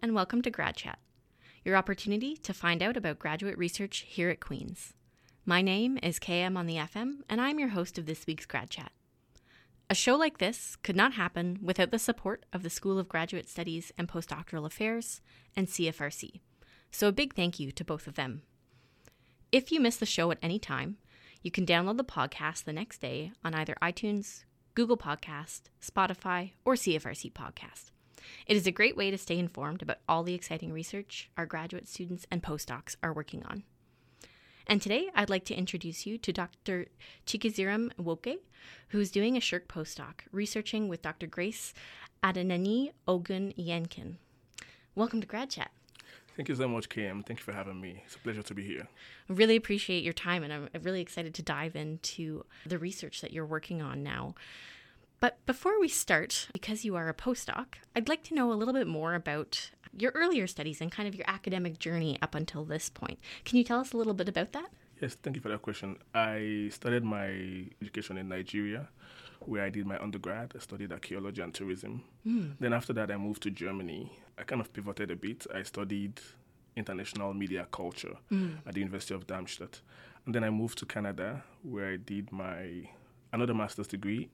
and welcome to Grad Chat, your opportunity to find out about graduate research here at Queen's. My name is KM on the FM, and I'm your host of this week's Grad Chat. A show like this could not happen without the support of the School of Graduate Studies and Postdoctoral Affairs and CFRC, so a big thank you to both of them. If you miss the show at any time, you can download the podcast the next day on either iTunes, Google Podcast, Spotify, or CFRC Podcast. It is a great way to stay informed about all the exciting research our graduate students and postdocs are working on. And today, I'd like to introduce you to Dr. Chikeziram Nwoke, who's doing a SSHRC postdoc, researching with Dr. Grace Adenani Ogun-Yenkin. Welcome to Grad Chat. Thank you so much, KM. Thank you for having me. It's a pleasure to be here. I really appreciate your time, and I'm really excited to dive into the research that you're working on now. But before we start, because you are a postdoc, I'd like to know a little bit more about your earlier studies and kind of your academic journey up until this point. Can you tell us a little bit about that? Yes, thank you for that question. I started my education in Nigeria, where I did my undergrad. I studied archaeology and tourism. Then after that, I moved to Germany. I kind of pivoted a bit. I studied international media culture at the University of Darmstadt. And then I moved to Canada, where I did another master's degree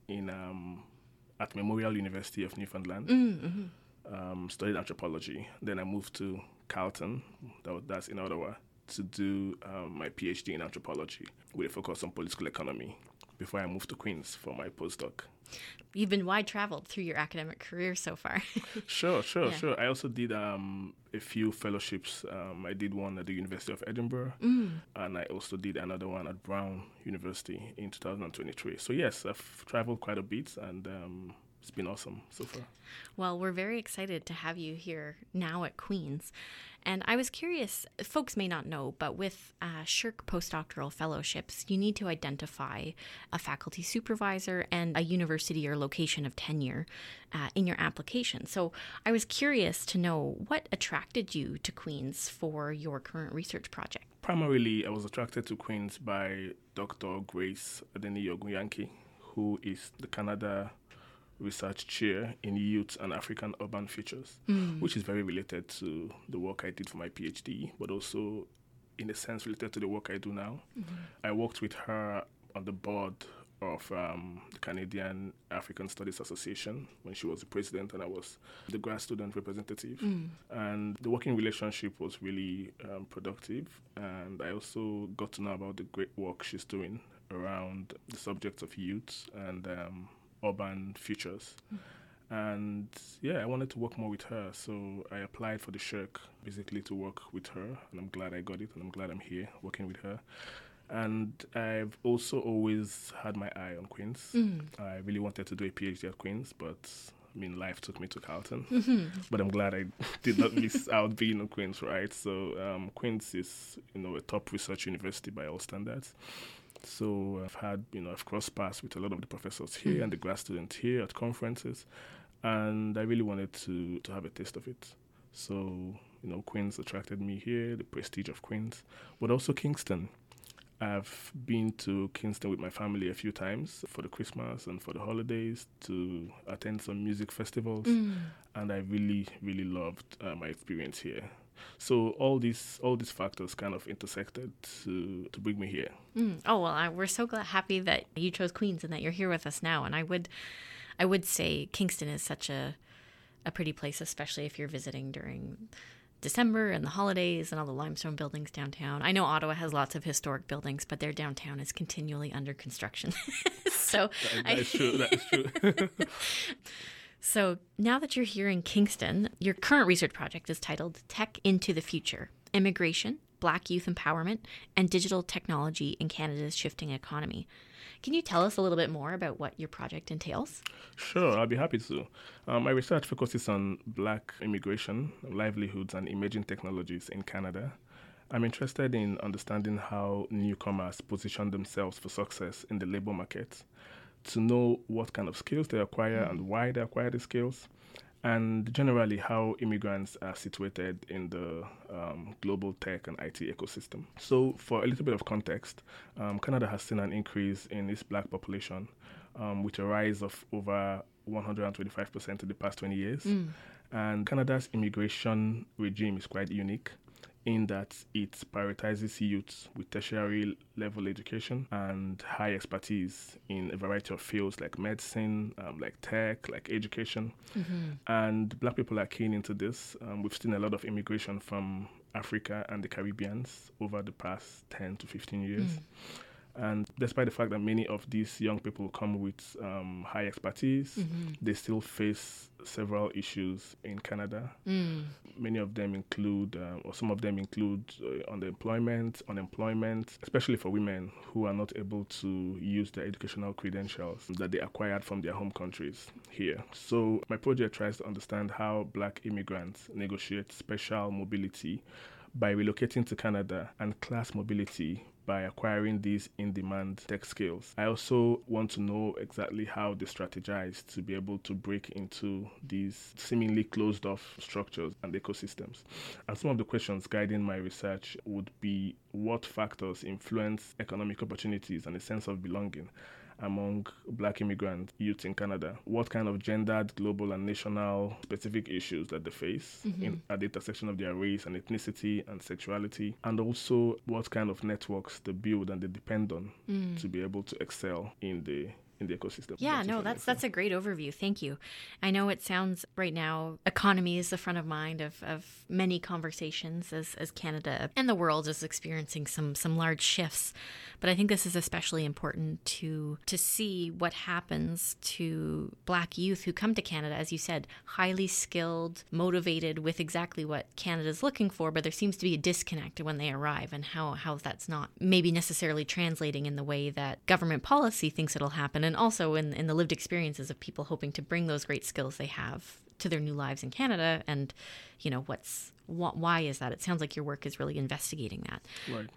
at Memorial University of Newfoundland. Studied anthropology. Then I moved to Carleton, that's in Ottawa, to do my PhD in anthropology with a focus on political economy before I moved to Queen's for my postdoc. You've been wide-traveled through your academic career so far. Sure. I also did a few fellowships. I did one at the University of Edinburgh, and I also did another one at Brown University in 2023. So yes, I've traveled quite a bit, and it's been awesome so far. Well, we're very excited to have you here now at Queen's. And I was curious, folks may not know, but with SSHRC postdoctoral fellowships, you need to identify a faculty supervisor and a university or location of tenure in your application. So I was curious to know what attracted you to Queen's for your current research project. Primarily, I was attracted to Queen's by Dr. Grace Adenani Ogun-Yenkin, who is the Canada Research Chair in Youth and African Urban Futures, which is very related to the work I did for my PhD, but also in a sense related to the work I do now. I worked with her on the board of the Canadian African Studies Association when she was the president and I was the grad student representative. And the working relationship was really productive, and I also got to know about the great work she's doing around the subjects of youth and urban futures. And yeah, I wanted to work more with her, so I applied for the SSHRC basically to work with her, and I'm glad I got it, and I'm glad I'm here working with her. And I've also always had my eye on Queen's. I really wanted to do a PhD at Queen's, but life took me to Carleton. But I'm glad I did not miss out being on Queen's, right? So Queen's is, a top research university by all standards. So I've crossed paths with a lot of the professors here and the grad students here at conferences, and I really wanted to have a taste of it. So, Queen's attracted me here, the prestige of Queen's, but also Kingston. I've been to Kingston with my family a few times for the Christmas and for the holidays to attend some music festivals, and I really, really loved my experience here. So all these factors kind of intersected to bring me here. Oh, well, we're so happy that you chose Queen's and that you're here with us now. And I would say Kingston is such a pretty place, especially if you're visiting during December and the holidays and all the limestone buildings downtown. I know Ottawa has lots of historic buildings, but their downtown is continually under construction. So that is true. So now that you're here in Kingston, your current research project is titled Tech into the Future: Immigration, Black Youth Empowerment, and Digital Technology in Canada's Shifting Economy. Can you tell us a little bit more about what your project entails? Sure, I'll be happy to. My research focuses on Black immigration, livelihoods, and emerging technologies in Canada. I'm interested in understanding how newcomers position themselves for success in the labor market, to know what kind of skills they acquire and why they acquire the skills, and generally how immigrants are situated in the global tech and IT ecosystem. So for a little bit of context, Canada has seen an increase in its Black population with a rise of over 125% in the past 20 years. And Canada's immigration regime is quite unique in that it prioritizes youth with tertiary level education and high expertise in a variety of fields like medicine, like tech, like education. And Black people are keen into this. We've seen a lot of immigration from Africa and the Caribbeans over the past 10 to 15 years. And despite the fact that many of these young people come with high expertise, they still face several issues in Canada. Many of them include, or some of them include unemployment, especially for women who are not able to use their educational credentials that they acquired from their home countries here. So my project tries to understand how Black immigrants negotiate special mobility by relocating to Canada and class mobility by acquiring these in-demand tech skills. I also want to know exactly how they strategize to be able to break into these seemingly closed-off structures and ecosystems. And some of the questions guiding my research would be what factors influence economic opportunities and a sense of belonging among Black immigrant youth in Canada? What kind of gendered, global, and national specific issues that they face at the intersection of their race and ethnicity and sexuality? And also, what kind of networks they build and they depend on to be able to excel in the ecosystem. Yeah, no, that's a great overview. Thank you. I know it sounds right now, economy is the front of mind of many conversations as Canada and the world is experiencing some large shifts. But I think this is especially important to see what happens to Black youth who come to Canada, as you said, highly skilled, motivated with exactly what Canada's looking for, but there seems to be a disconnect when they arrive and how that's not maybe necessarily translating in the way that government policy thinks it'll happen, and also in the lived experiences of people hoping to bring those great skills they have to their new lives in Canada. And, you know, why is that? It sounds like your work is really investigating that. Right.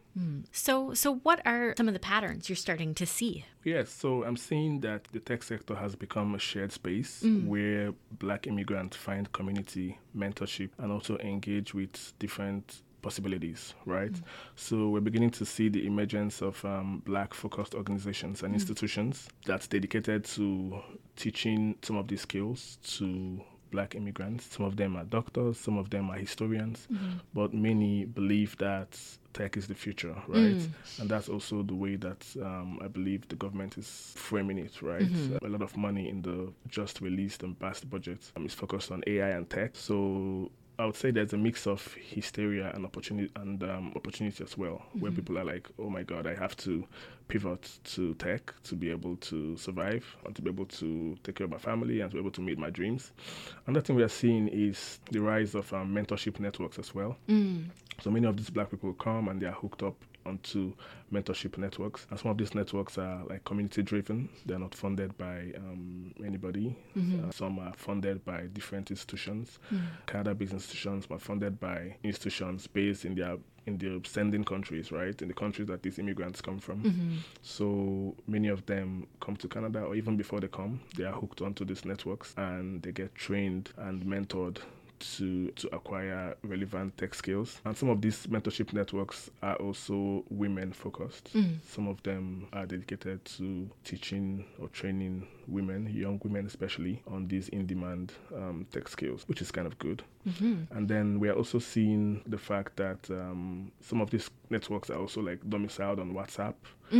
So what are some of the patterns you're starting to see? Yes, so I'm seeing that the tech sector has become a shared space where Black immigrants find community, mentorship, and also engage with different possibilities, right? So we're beginning to see the emergence of Black-focused organizations and institutions that's dedicated to teaching some of these skills to Black immigrants. Some of them are doctors, some of them are historians, but many believe that tech is the future, right? And that's also the way that I believe the government is framing it, right? A lot of money in the just released and passed budget is focused on AI and tech. So I would say there's a mix of hysteria and opportunity as well, where people are like, oh my God, I have to pivot to tech to be able to survive and to be able to take care of my family and to be able to meet my dreams. Another thing we are seeing is the rise of mentorship networks as well. So many of these Black people come and they are hooked up onto mentorship networks. And some of these networks are like community driven. They're not funded by anybody. Some are funded by different institutions. Canada-based institutions are funded by institutions based in the sending countries, right? In the countries that these immigrants come from. So many of them come to Canada, or even before they come, they are hooked onto these networks and they get trained and mentored to acquire relevant tech skills. And some of these mentorship networks are also women focused. Some of them are dedicated to teaching or training women, young women especially, on these in-demand tech skills, which is kind of good. And then we are also seeing the fact that some of these networks are also like domiciled on WhatsApp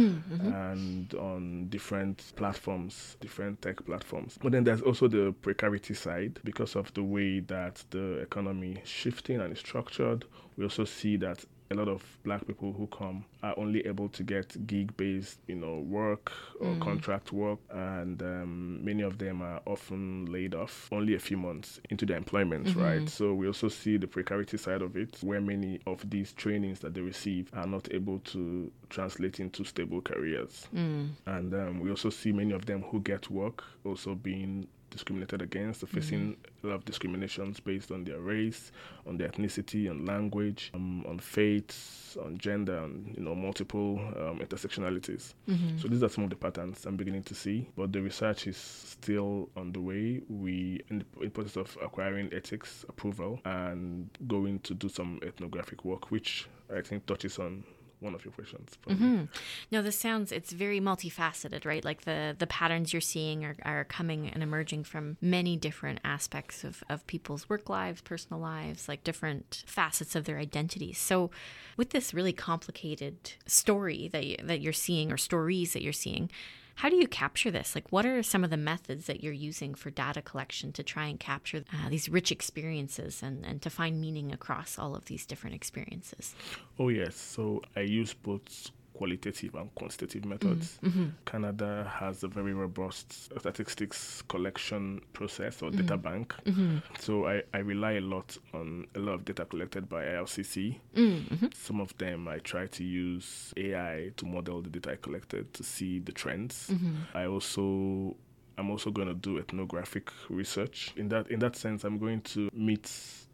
and on different platforms, different tech platforms. But then there's also the precarity side. Because of the way that the economy is shifting and is structured, we also see that a lot of Black people who come are only able to get gig-based, work or contract work, and many of them are often laid off only a few months into their employment, right? So we also see the precarity side of it, where many of these trainings that they receive are not able to translate into stable careers. And we also see many of them who get work also being discriminated against, facing a lot of discriminations based on their race, on their ethnicity, on language, on faith, on gender, and multiple intersectionalities. So these are some of the patterns I'm beginning to see, but the research is still on the way. We in the process of acquiring ethics approval and going to do some ethnographic work, which I think touches on one of your questions. Probably. No, it's very multifaceted, right? Like the patterns you're seeing are coming and emerging from many different aspects of people's work lives, personal lives, like different facets of their identities. So with this really complicated story that you're seeing, or stories that you're seeing, how do you capture this? Like, what are some of the methods that you're using for data collection to try and capture these rich experiences and to find meaning across all of these different experiences? Oh, yes. So I use both qualitative and quantitative methods. Canada has a very robust statistics collection process or data bank. So I rely a lot on a lot of data collected by IRCC. Some of them I try to use AI to model the data I collected to see the trends. I'm also going to do ethnographic research. In that sense, I'm going to meet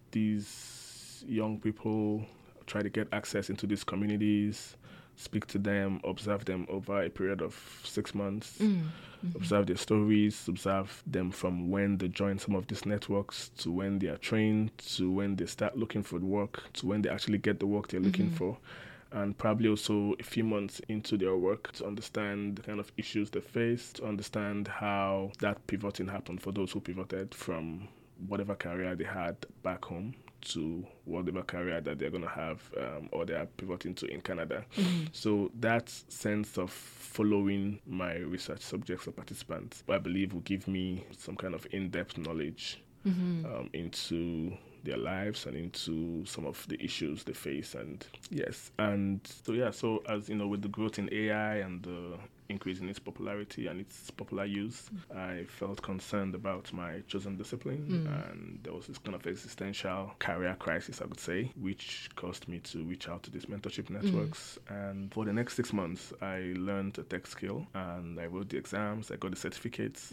these young people, try to get access into these communities, speak to them, observe them over a period of 6 months, observe their stories, observe them from when they join some of these networks to when they are trained, to when they start looking for work, to when they actually get the work they're looking for. And probably also a few months into their work to understand the kind of issues they face, to understand how that pivoting happened for those who pivoted from whatever career they had back home to whatever career that they're going to have or they are pivoting to in Canada. So that sense of following my research subjects or participants, I believe, will give me some kind of in-depth knowledge into their lives and into some of the issues they face. And so as you know, with the growth in AI and the increase in its popularity and its popular use, I felt concerned about my chosen discipline, and there was this kind of existential career crisis, I would say, which caused me to reach out to these mentorship networks. And for the next 6 months, I learned a tech skill, and I wrote the exams, I got the certificates.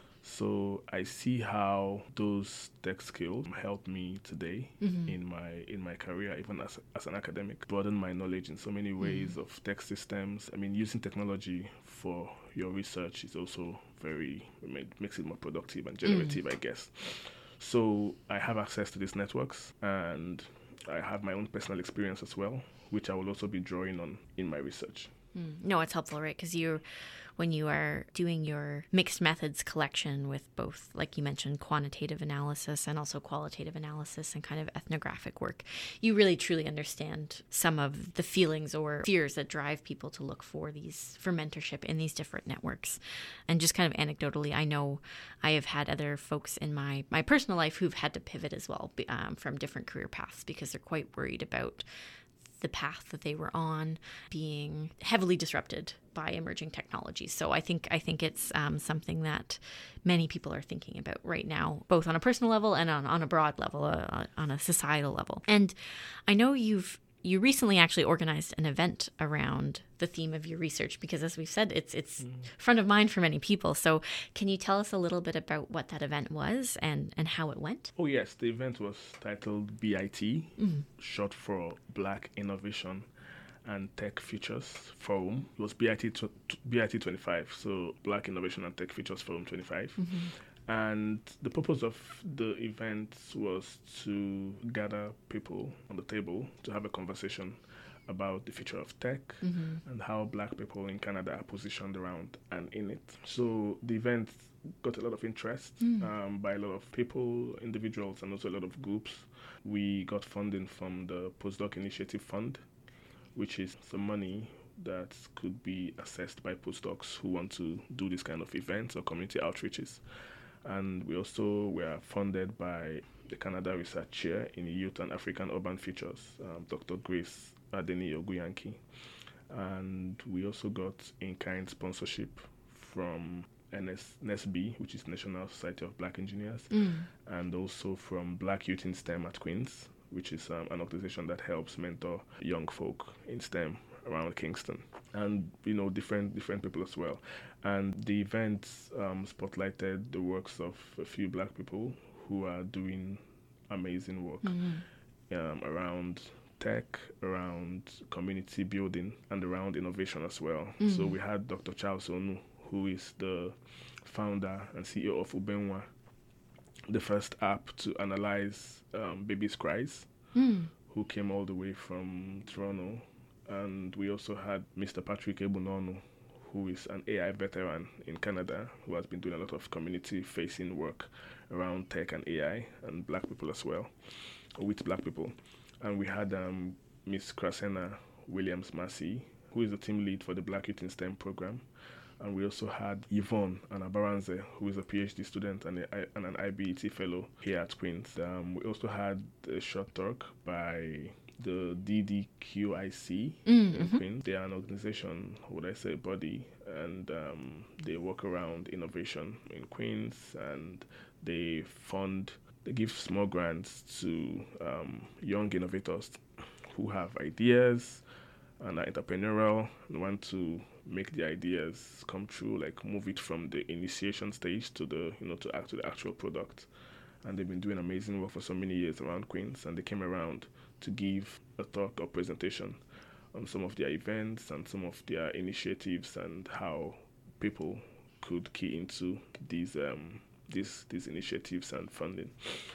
So I see how those tech skills help me today in my career, even as an academic, broaden my knowledge in so many ways of tech systems. I mean, using technology for your research is also makes it more productive and generative, I guess. So I have access to these networks, and I have my own personal experience as well, which I will also be drawing on in my research. No, it's helpful, right? Because when you are doing your mixed methods collection with both, like you mentioned, quantitative analysis and also qualitative analysis and kind of ethnographic work, you really truly understand some of the feelings or fears that drive people to look for mentorship in these different networks. And just kind of anecdotally, I know I have had other folks in my personal life who've had to pivot as well from different career paths because they're quite worried about the path that they were on being heavily disrupted by emerging technologies. So I think it's something that many people are thinking about right now, both on a personal level and on a broad level, on a societal level. And I know you recently actually organized an event around the theme of your research because, as we've said, it's front of mind for many people. So can you tell us a little bit about what that event was and how it went? Oh, yes. The event was titled BIT, short for Black Innovation and Tech Futures Forum. It was BIT 25, so Black Innovation and Tech Futures Forum 25. And the purpose of the event was to gather people on the table to have a conversation about the future of tech and how Black people in Canada are positioned around and in it. So the event got a lot of interest by a lot of people, individuals, and also a lot of groups. We got funding from the Postdoc Initiative Fund, which is some money that could be assessed by postdocs who want to do this kind of events or community outreaches. And we also were funded by the Canada Research Chair in Youth and African Urban Futures, Dr. Grace Adeniyi-Ogunyanke. And we also got in-kind sponsorship from NSB, which is National Society of Black Engineers, and also from Black Youth in STEM at Queen's, which is an organization that helps mentor young folk in STEM around Kingston, and different people as well. And the event spotlighted the works of a few Black people who are doing amazing work around tech, around community building, and around innovation as well. So we had Dr. Charles Onu, who is the founder and CEO of Ubenwa, the first app to analyze babies' cries, who came all the way from Toronto And we also had Mr. Patrick Ebunonu, who is an AI veteran in Canada, who has been doing a lot of community-facing work around tech and AI, and black people as well, with black people. And we had Miss Krasena Williams-Massey, who is the team lead for the Black Youth in STEM program. And we also had Yvonne Anabaranze, who is a PhD student and an IBET fellow here at Queen's. We also had a short talk by the DDQIC in Queens. They are an organization, body, and they work around innovation in Queens, and they give small grants to young innovators who have ideas and are entrepreneurial and want to make the ideas come true, like move it from the initiation stage to the actual product. And they've been doing amazing work for so many years around Queens, and they came around to give a talk or presentation on some of their events and some of their initiatives and how people could key into these initiatives and funding.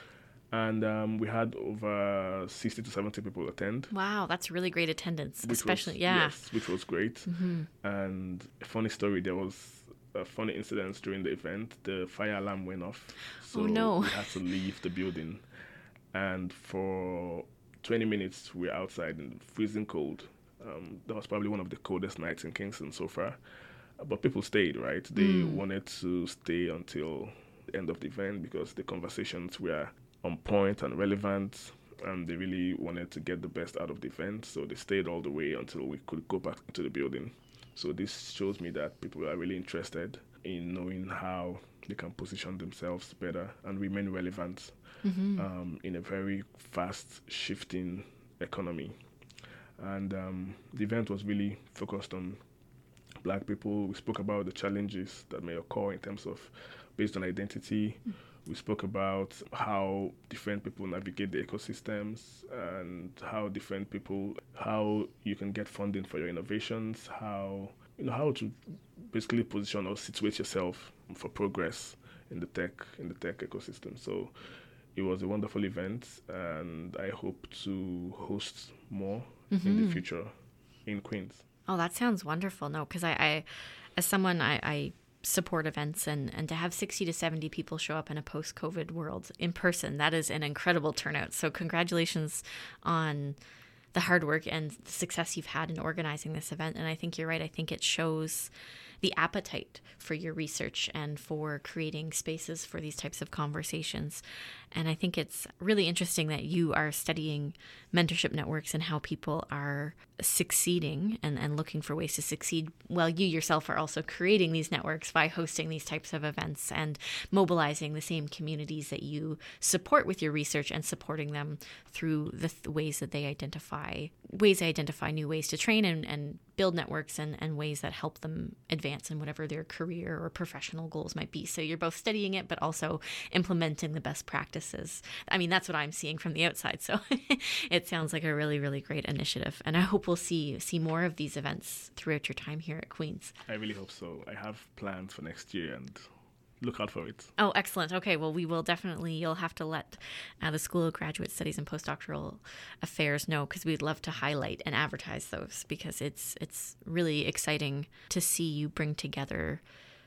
And we had over 60 to 70 people attend. Wow, that's really great attendance, Which was great. Mm-hmm. And a funny story, there was a funny incident during the event. The fire alarm went off. So we had to leave the building. And for 20 minutes, we were outside in freezing cold. That was probably one of the coldest nights in Kingston so far. But people stayed, right? They wanted to stay until the end of the event because the conversations were on point and relevant, and they really wanted to get the best out of the event, so they stayed all the way until we could go back into the building. So this shows me that people are really interested in knowing how they can position themselves better and remain relevant in a very fast shifting economy. And the event was really focused on black people. We spoke about the challenges that may occur in terms of based on identity. We spoke about how different people navigate the ecosystems and how you can get funding for your innovations, how to basically position or situate yourself for progress in the tech ecosystem. So it was a wonderful event, and I hope to host more in the future in Queens. Oh, that sounds wonderful. No, because I as someone, I support events, and to have 60 to 70 people show up in a post-COVID world in person, that is an incredible turnout. So congratulations on the hard work and the success you've had in organizing this event. And I think you're right. I think it shows the appetite for your research and for creating spaces for these types of conversations. And I think it's really interesting that you are studying mentorship networks and how people are succeeding and looking for ways to succeed, while you yourself are also creating these networks by hosting these types of events and mobilizing the same communities that you support with your research and supporting them through the ways that they identify new ways to train and build networks and ways that help them advance in whatever their career or professional goals might be. So you're both studying it, but also implementing the best practices. I mean, that's what I'm seeing from the outside. So it sounds like a really, really great initiative. And I hope we'll see more of these events throughout your time here at Queen's. I really hope so. I have plans for next year, and look out for it. Oh, excellent. Okay, well, we will definitely, you'll have to let the School of Graduate Studies and Postdoctoral Affairs know, because we'd love to highlight and advertise those, because it's really exciting to see you bring together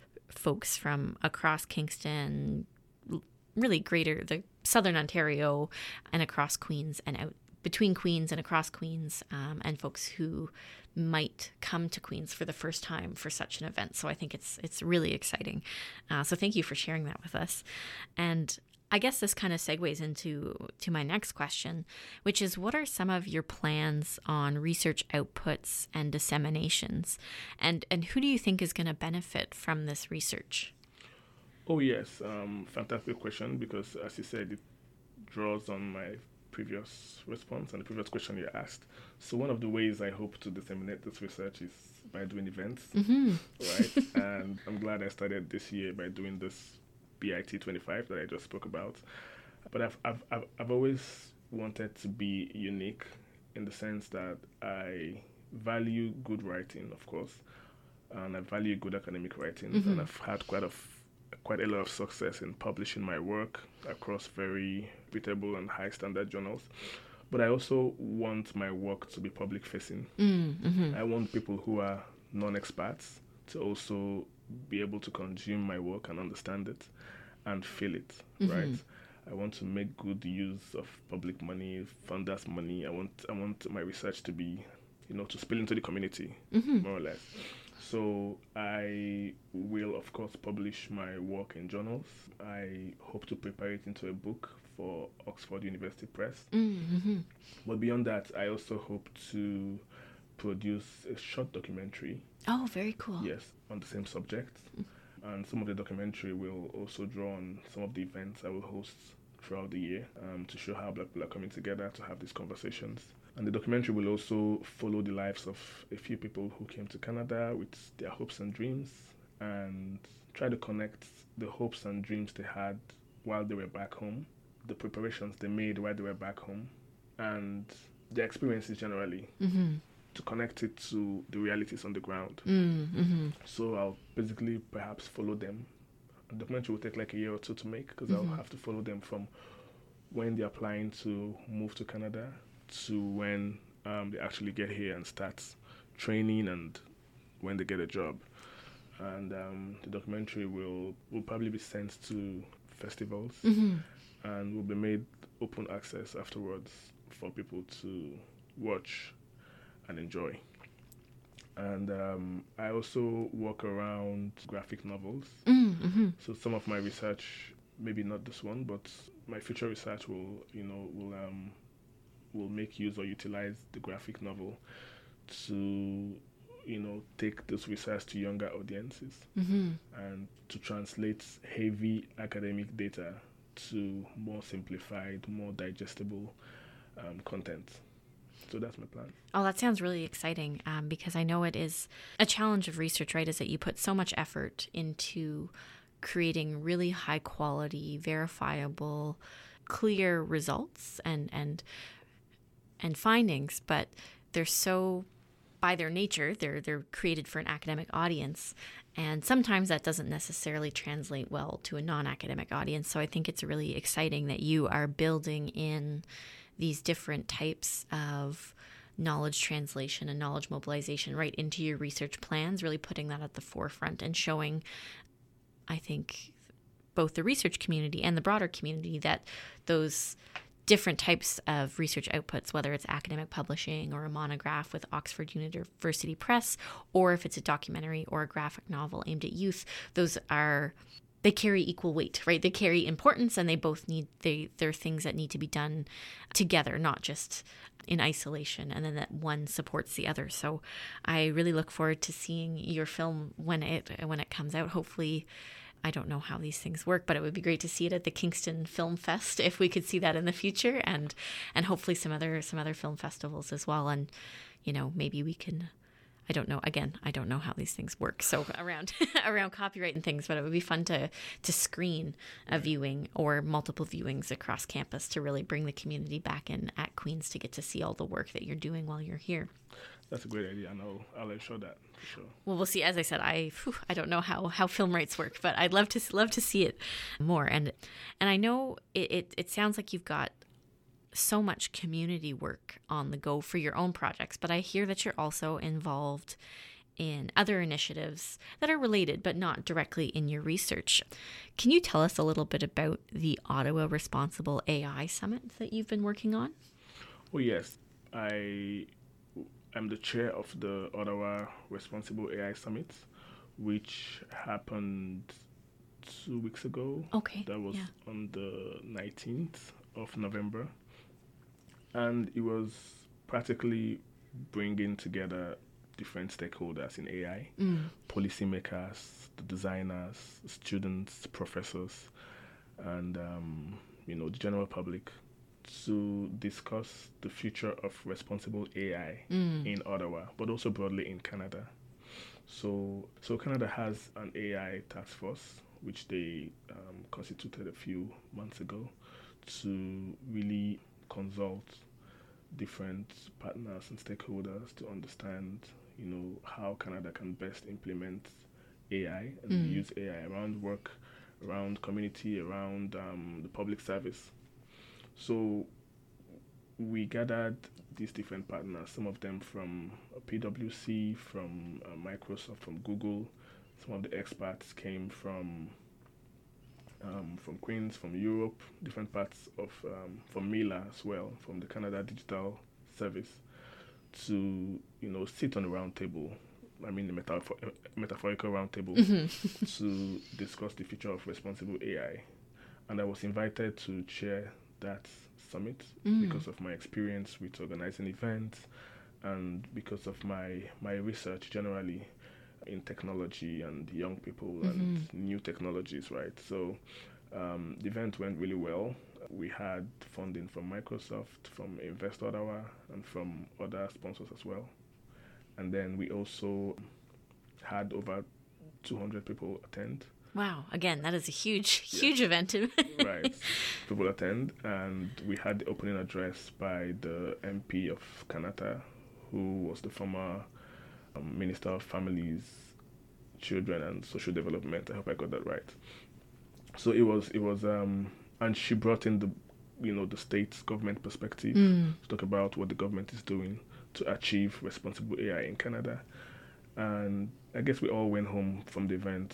folks from across Kingston, really the Southern Ontario, and across Queens and out between Queens and across Queens, and folks who might come to Queens for the first time for such an event. So I think it's really exciting. So thank you for sharing that with us. And I guess this kind of segues into my next question, which is, what are some of your plans on research outputs and disseminations? And who do you think is going to benefit from this research? Oh, yes. Fantastic question, because as you said, it draws on my previous response and the previous question you asked. So one of the ways I hope to disseminate this research is by doing events, right? And I'm glad I started this year by doing this BIT 25 that I just spoke about. But I've always wanted to be unique in the sense that I value good writing, of course, and I value good academic writing, and I've had quite a lot of success in publishing my work across very reputable and high standard journals. But I also want my work to be public facing. I want people who are non-experts to also be able to consume my work and understand it and feel it, right? I want to make good use of public money, funders' money. I want my research to be, to spill into the community, more or less. So I will, of course, publish my work in journals. I hope to prepare it into a book for Oxford University Press. But beyond that, I also hope to produce a short documentary. Oh, very cool. Yes, on the same subject. And some of the documentary will also draw on some of the events I will host throughout the year to show how Black people are coming together to have these conversations. And the documentary will also follow the lives of a few people who came to Canada with their hopes and dreams and try to connect the hopes and dreams they had while they were back home, the preparations they made while they were back home, and their experiences generally, to connect it to the realities on the ground. So I'll basically perhaps follow them. The documentary will take like a year or two to make because I'll have to follow them from when they're applying to move to Canada to when they actually get here and start training and when they get a job. And the documentary will probably be sent to festivals and will be made open access afterwards for people to watch and enjoy. And I also work around graphic novels. So some of my research, maybe not this one, but my future research will make use or utilize the graphic novel to, take this research to younger audiences and to translate heavy academic data to more simplified, more digestible content. So that's my plan. Oh, that sounds really exciting because I know it is a challenge of research, right, is that you put so much effort into creating really high quality, verifiable, clear results and findings, but they're so, by their nature, they're created for an academic audience. And sometimes that doesn't necessarily translate well to a non-academic audience. So I think it's really exciting that you are building in these different types of knowledge translation and knowledge mobilization right into your research plans, really putting that at the forefront and showing, I think, both the research community and the broader community that those different types of research outputs, whether it's academic publishing or a monograph with Oxford University Press, or if it's a documentary or a graphic novel aimed at youth, they carry equal weight, right? They carry importance, and they're things that need to be done together, not just in isolation, and then that one supports the other. So I really look forward to seeing your film when it comes out. Hopefully, I don't know how these things work, but it would be great to see it at the Kingston Film Fest if we could see that in the future, and hopefully some other film festivals as well. And maybe we can. I don't know. Again, I don't know how these things work. So around copyright and things, but it would be fun to screen a viewing or multiple viewings across campus to really bring the community back in at Queen's to get to see all the work that you're doing while you're here. That's a great idea, and I'll ensure that for sure. Well, we'll see. As I said, I don't know how film rights work, but I'd love to see it more. And I know it sounds like you've got so much community work on the go for your own projects, but I hear that you're also involved in other initiatives that are related but not directly in your research. Can you tell us a little bit about the Ottawa Responsible AI Summit that you've been working on? Oh yes, I am the chair of the Ottawa Responsible AI Summit, which happened 2 weeks ago. Okay. That was on the 19th of November. And it was practically bringing together different stakeholders in AI, policymakers, the designers, students, professors, and the general public to discuss the future of responsible AI in Ottawa, but also broadly in Canada. So Canada has an AI task force, which they constituted a few months ago to really consult different partners and stakeholders to understand, how Canada can best implement AI and use AI around work, around community, around the public service. So we gathered these different partners, some of them from PwC, from Microsoft, from Google. Some of the experts came from Queen's, from Europe, different parts of, from Mila as well, from the Canada Digital Service, to, sit on a round table. I mean, a metaphorical round table to discuss the future of responsible AI. And I was invited to chair that summit because of my experience with organizing events and because of my research generally in technology and young people and new technologies, right? So the event went really well. We had funding from Microsoft, from Invest Ottawa, and from other sponsors as well. And then we also had over 200 people attend. Wow. Again, that is a huge event. Right. People attend. And we had the opening address by the MP of Kanata, who was the former Minister of Families, Children and Social Development. I hope I got that right. So it was, and she brought in the state's government perspective to talk about what the government is doing to achieve responsible AI in Canada. And I guess we all went home from the event,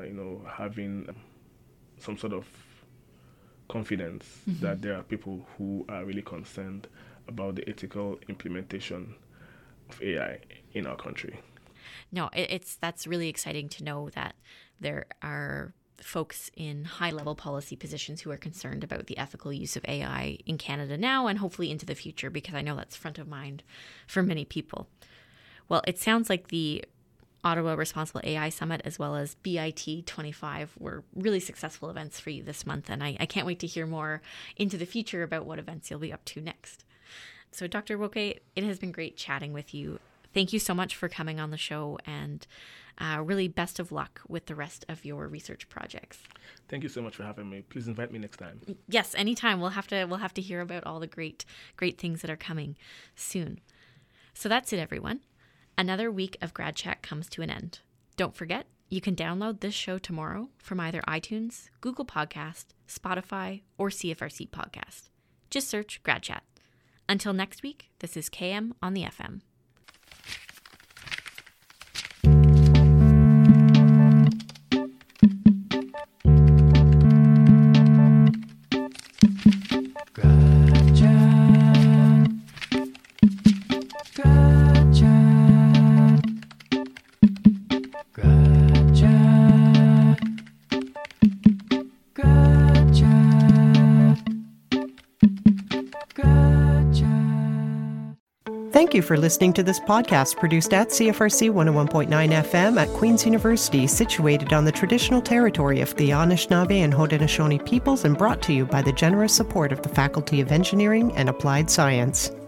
having some sort of confidence that there are people who are really concerned about the ethical implementation of AI in our country. No, that's really exciting to know that there are folks in high-level policy positions who are concerned about the ethical use of AI in Canada now and hopefully into the future, because I know that's front of mind for many people. Well, it sounds like the Ottawa Responsible AI Summit as well as BIT 25 were really successful events for you this month, and I can't wait to hear more into the future about what events you'll be up to next. So Dr. Woke, it has been great chatting with you. Thank you so much for coming on the show, and really best of luck with the rest of your research projects. Thank you so much for having me. Please invite me next time. Yes, anytime. We'll have to hear about all the great things that are coming soon. So that's it, everyone. Another week of Grad Chat comes to an end. Don't forget, you can download this show tomorrow from either iTunes, Google Podcast, Spotify, or CFRC Podcast. Just search Grad Chat. Until next week, this is KM on the FM. Thank you for listening to this podcast produced at CFRC 101.9 FM at Queen's University, situated on the traditional territory of the Anishinaabe and Haudenosaunee peoples and brought to you by the generous support of the Faculty of Engineering and Applied Science.